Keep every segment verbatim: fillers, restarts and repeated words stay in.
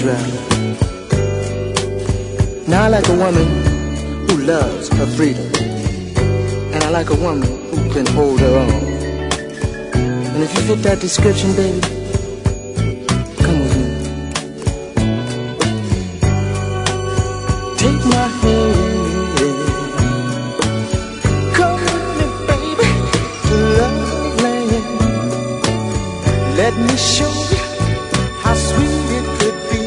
sexuality. Now I like a woman who loves her freedom, and I like a woman who can hold her own. And if you fit that description, baby, come with me. Take my hand, come with me, baby, to love land. Let me show you how sweet it could be,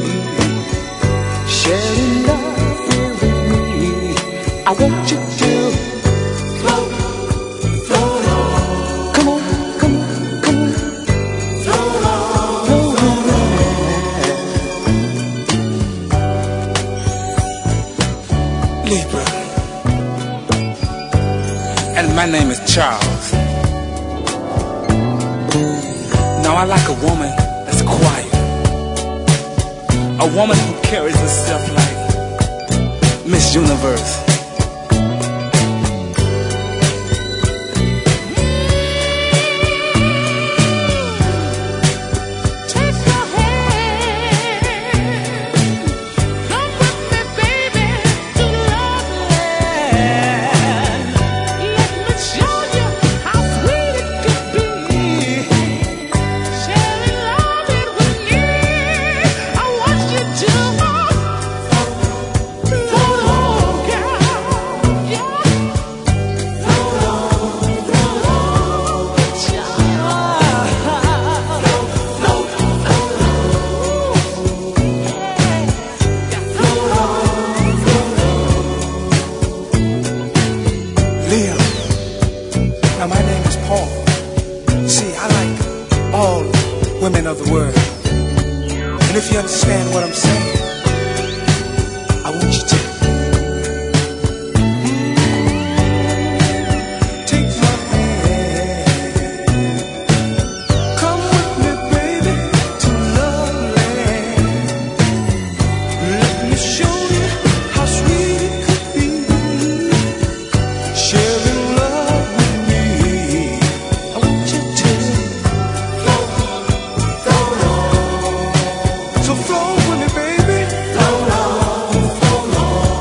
sharing love here with me. I want you to float, float on. Come on, come on, come on. Float on, float on. Libra. And my name is Charles. Now I like a woman that's quiet, a woman who carries herself like Miss Universe. Now my name is Paul. See, I like all women of the world. And if you understand what I'm saying, I want you to take my hand. Come with me, baby, to love land. Let me show you how sweet it could be, sharing love with me. I want you to float, float on. So float with me, baby. Float on, float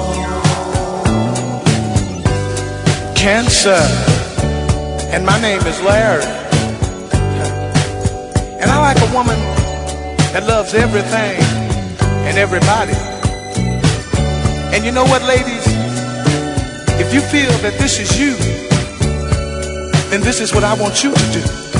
on. Cancer, and my name is Larry. And I like a woman that loves everything and everybody. And you know what, ladies? If you feel that this is you, then this is what I want you to do.